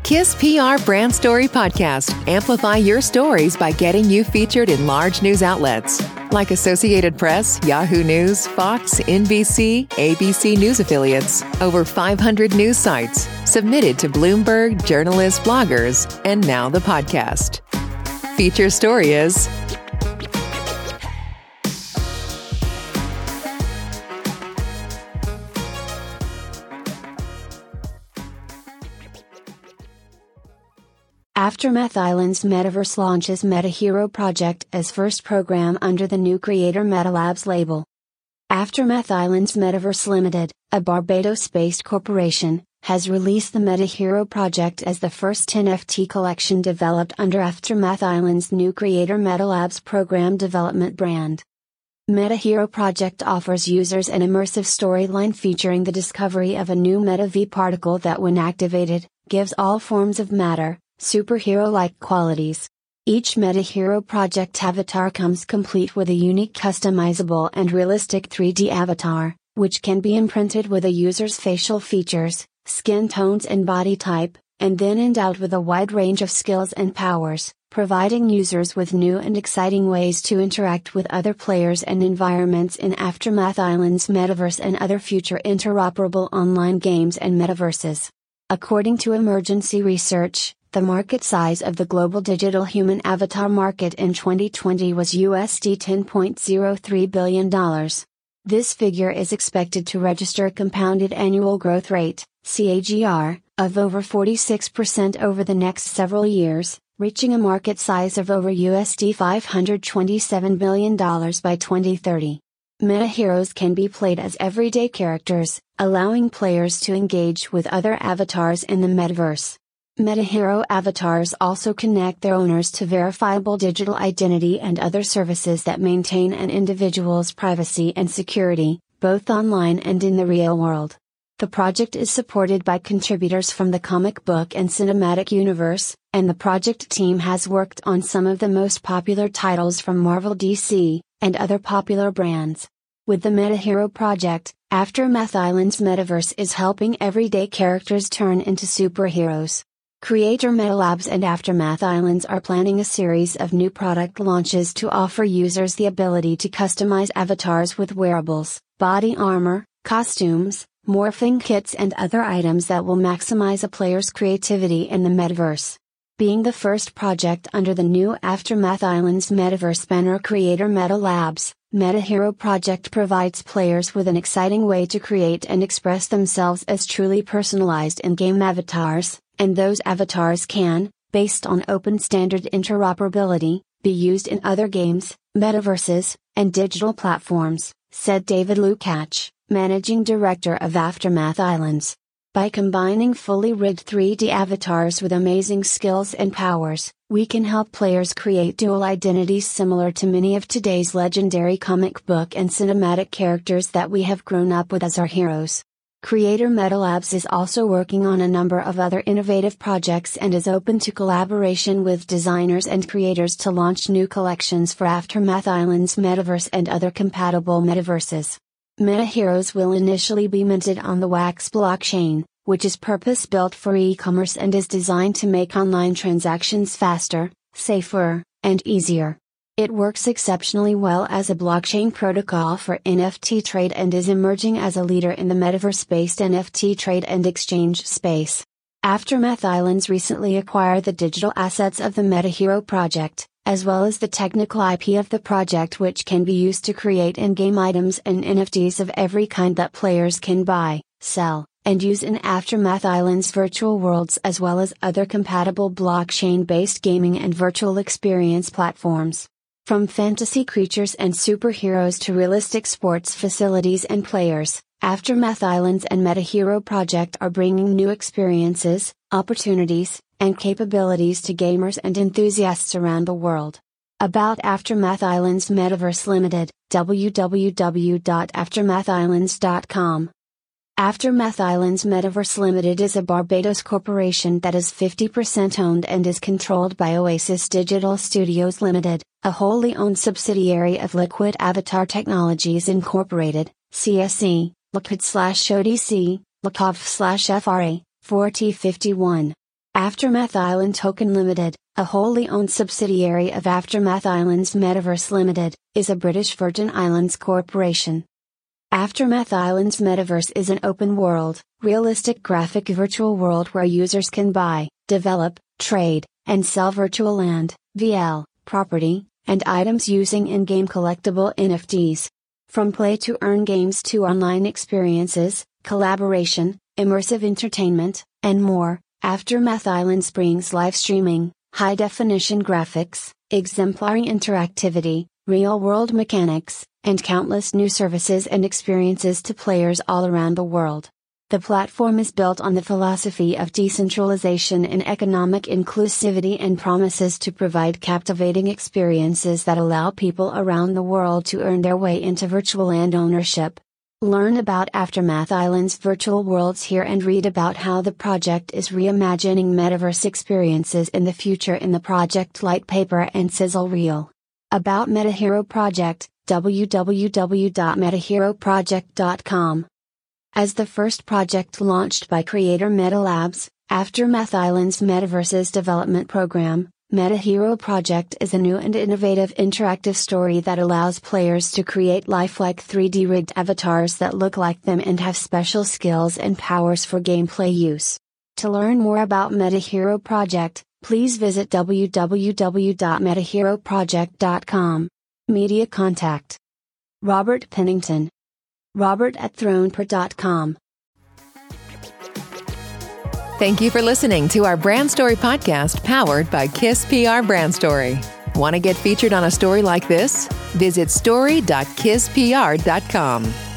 KISS PR Brand Story Podcast. Amplify your stories by getting you featured in large news outlets like Associated Press, Yahoo News, Fox, NBC, ABC News affiliates, over 500 news sites, submitted to Bloomberg, journalists, bloggers, and now the podcast. Feature story is Aftermath Island's Metaverse launches MetaHero Project as first program under the new Creator Metalabs label. Aftermath Islands Metaverse Limited, a Barbados-based corporation, has released the MetaHero Project as the first NFT collection developed under Aftermath Island's new Creator Metalabs program development brand. MetaHero Project offers users an immersive storyline featuring the discovery of a new MetaV particle that, when activated, gives all forms of matter superhero-like qualities. Each MetaHero Project avatar comes complete with a unique customizable and realistic 3D avatar, which can be imprinted with a user's facial features, skin tones and body type, and then endowed with a wide range of skills and powers, providing users with new and exciting ways to interact with other players and environments in Aftermath Island's metaverse and other future interoperable online games and metaverses. According to Emergency Research, the market size of the global digital human avatar market in 2020 was $10.03 billion. This figure is expected to register a compounded annual growth rate, CAGR, of over 46% over the next several years, reaching a market size of over $527 billion by 2030. MetaHeroes can be played as everyday characters, allowing players to engage with other avatars in the metaverse. MetaHero avatars also connect their owners to verifiable digital identity and other services that maintain an individual's privacy and security, both online and in the real world. The project is supported by contributors from the comic book and cinematic universe, and the project team has worked on some of the most popular titles from Marvel, DC, and other popular brands. With the MetaHero Project, Aftermath Island's metaverse is helping everyday characters turn into superheroes. Creator Metalabs and Aftermath Islands are planning a series of new product launches to offer users the ability to customize avatars with wearables, body armor, costumes, morphing kits and other items that will maximize a player's creativity in the metaverse. Being the first project under the new Aftermath Islands metaverse banner Creator Metalabs, MetaHero Project provides players with an exciting way to create and express themselves as truly personalized in-game avatars, and those avatars can, based on open standard interoperability, be used in other games, metaverses, and digital platforms, said David Lukács, managing director of Aftermath Islands. By combining fully rigged 3D avatars with amazing skills and powers, we can help players create dual identities similar to many of today's legendary comic book and cinematic characters that we have grown up with as our heroes. Creator Metalabs is also working on a number of other innovative projects and is open to collaboration with designers and creators to launch new collections for Aftermath Island's metaverse and other compatible metaverses. MetaHeroes will initially be minted on the Wax blockchain, which is purpose-built for e-commerce and is designed to make online transactions faster, safer, and easier. It works exceptionally well as a blockchain protocol for NFT trade and is emerging as a leader in the metaverse-based NFT trade and exchange space. Aftermath Islands recently acquired the digital assets of the MetaHero Project, as well as the technical IP of the project, which can be used to create in-game items and NFTs of every kind that players can buy, sell, and use in Aftermath Islands virtual worlds, as well as other compatible blockchain-based gaming and virtual experience platforms. From fantasy creatures and superheroes to realistic sports facilities and players, Aftermath Islands and MetaHero Project are bringing new experiences, opportunities, and capabilities to gamers and enthusiasts around the world. About Aftermath Islands Metaverse Limited, www.aftermathislands.com. Aftermath Islands Metaverse Limited is a Barbados corporation that is 50% owned and is controlled by Oasis Digital Studios Limited, a wholly owned subsidiary of Liquid Avatar Technologies Incorporated, CSE, Liquid/ODC, LICOV/FRA, 4T51. Aftermath Island Token Limited, a wholly owned subsidiary of Aftermath Islands Metaverse Limited, is a British Virgin Islands corporation. Aftermath Islands Metaverse is an open-world, realistic graphic virtual world where users can buy, develop, trade, and sell virtual land, VL, property, and items using in-game collectible NFTs. From play-to-earn games to online experiences, collaboration, immersive entertainment, and more, Aftermath Islands brings live streaming, high-definition graphics, exemplary interactivity, real-world mechanics, and countless new services and experiences to players all around the world. The platform is built on the philosophy of decentralization and economic inclusivity and promises to provide captivating experiences that allow people around the world to earn their way into virtual land ownership. Learn about Aftermath Islands virtual worlds here and read about how the project is reimagining metaverse experiences in the future in the Project Light paper and sizzle reel. About MetaHero Project, www.metaheroproject.com. As the first project launched by creator Meta Labs, Aftermath Islands Metaverse's development program, MetaHero Project is a new and innovative interactive story that allows players to create lifelike 3D rigged avatars that look like them and have special skills and powers for gameplay use. To learn more about MetaHero Project, please visit www.metaheroproject.com. Media contact: Robert Pennington. Robert@thronepr.com. Thank you for listening to our Brand Story podcast powered by KISS PR Brand Story. Want to get featured on a story like this? Visit story.kisspr.com.